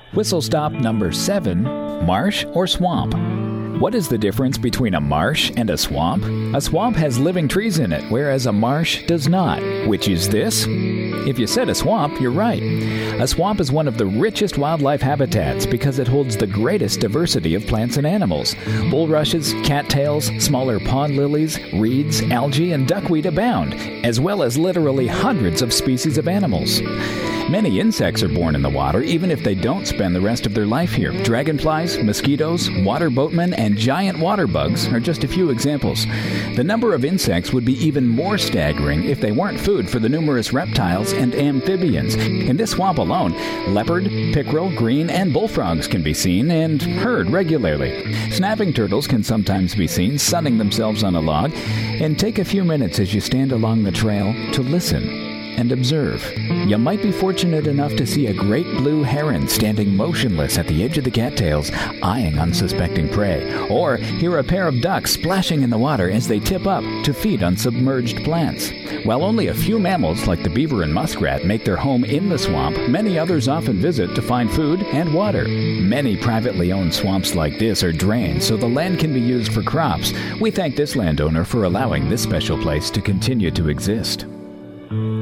Whistle stop number 7, marsh or swamp. What is the difference between a marsh and a swamp? A swamp has living trees in it, whereas a marsh does not. Which is this? If you said a swamp, you're right. A swamp is one of the richest wildlife habitats because it holds the greatest diversity of plants and animals. Bulrushes, cattails, smaller pond lilies, reeds, algae, and duckweed abound, as well as literally hundreds of species of animals. Many insects are born in the water, even if they don't spend the rest of their life here. Dragonflies, mosquitoes, water boatmen, and giant water bugs are just a few examples. The number of insects would be even more staggering if they weren't food for the numerous reptiles and amphibians. In this swamp alone, leopard, pickerel, green, and bullfrogs can be seen and heard regularly. Snapping turtles can sometimes be seen sunning themselves on a log. And take a few minutes as you stand along the trail to listen and observe. You might be fortunate enough to see a great blue heron standing motionless at the edge of the cattails, eyeing unsuspecting prey, or hear a pair of ducks splashing in the water as they tip up to feed on submerged plants. While only a few mammals like the beaver and muskrat make their home in the swamp, many others often visit to find food and water. Many privately owned swamps like this are drained so the land can be used for crops. We thank this landowner for allowing this special place to continue to exist.